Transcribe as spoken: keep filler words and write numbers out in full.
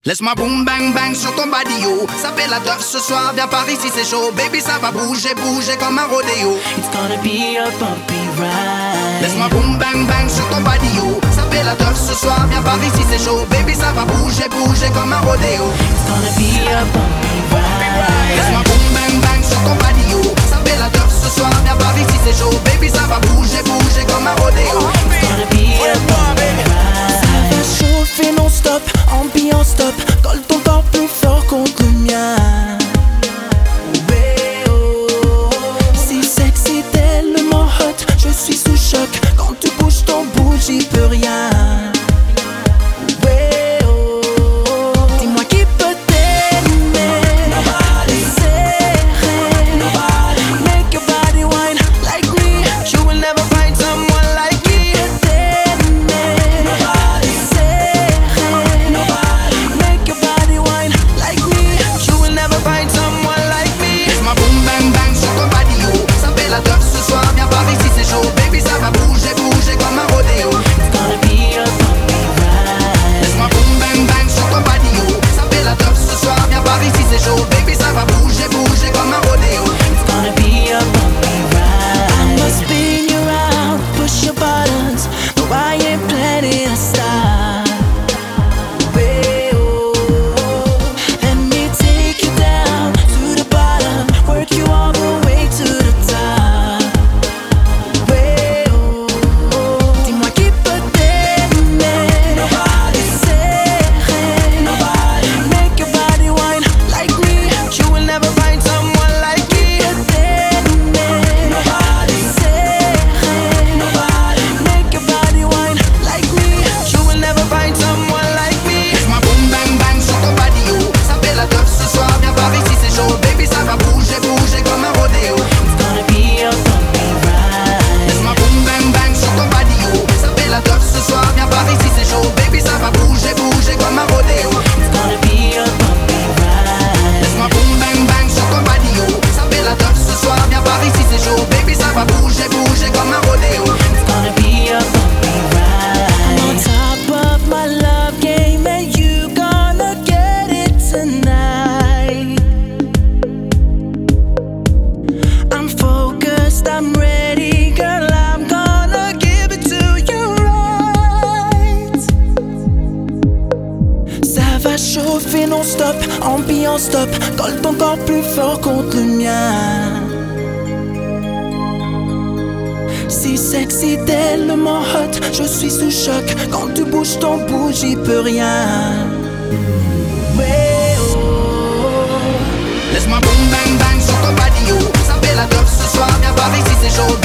Laisse-moi boum bang bang sur ton badio. Ça fait la teuf ce soir, viens par ici c'est chaud. Baby ça va bouger, bouger comme un rodéo. It's gonna be a bumpy ride. Laisse-moi boum bang bang sur ton badio. Ça fait la teuf ce soir, viens par ici c'est chaud. Baby ça va bouger, bouger comme un rodéo. It's gonna be a bumpy ride. Laisse-moi boum bang bang sur ton badio. Ça fait la teuf ce soir, viens par ici c'est chaud. Baby ça va bouger, bouger comme un rodéo. It's gonna be a bumpy ride. Ça va chauffer non-stop, ambiance top. Colle ton corps plus fort contre le mien. Ouais, oh. Si sexy tellement hot, je suis sous choc. Quand tu bouges ton bout, j'y peux rien. Ouais, oh. Dis-moi qui peut t'aimer. Nobody. Serrer. Nobody. Make your body wine like me. You will never find someone like me. T'aimer. Nobody. Serrer. Nobody. Make your body wine like me. You will never find someone like me. Laisse-moi boum bang bang sur ton badio. Ça fait la teuf ce soir, viens par ici c'est chaud. Baby ça va bouger, bouger comme un rodéo. It's gonna be a bumpy ride. Laisse-moi boum bang bang sur ton badio. Ça fait la teuf ce soir, viens par ici c'est chaud. Baby ça va bouger, bouger comme un rodéo. It's gonna be a bumpy ride. I'ma spin you around, push your buttons. No, I ain't planning to stop. Way, oh. Let me take you down to the bottom, work you all the way to the top. Way, oh. Dis-moi qui peut t'aimer. Nobody. Serrer. Nobody. Make your body wine like me. You will never find someone like me. T'aimer. Nobody. Serrer. Nobody. Make your body wine like me. You will never find someone like me. Laisse-moi boum bang bang sur ton badio. Ça fait la teuf ce soir, viens par ici c'est chaud. Baby ça va bouger, bouger comme un rodéo. It's gonna be a bumpy ride. Laisse-moi boum bang bang sur ton badio. Ça fait la teuf ce soir, viens par ici c'est chaud. Baby ça va bouger, bouger comme un rodéo. It's gonna be a bumpy ride. Laisse-moi boum bang bang sur ton badio. Ça fait la teuf ce soir, viens par ici c'est chaud. Baby ça va bouger, bouger comme un rodéo. It's gonna be a bumpy ride. I'm on top of my love game and you gonna get it tonight. I'm focused, I'm ready, girl, I'm gonna give it to you right. Ça va chauffer non-stop, ambiance top. Colle ton corps plus fort contre le mien. Si sexy tellement hot, je suis sous choc. Quand tu bouges ton bout, j'y peux rien. Ouais, oh. Laisse-moi boum bang bang sur ton badio. Ça fait la teuf ce soir, viens par ici c'est chaud.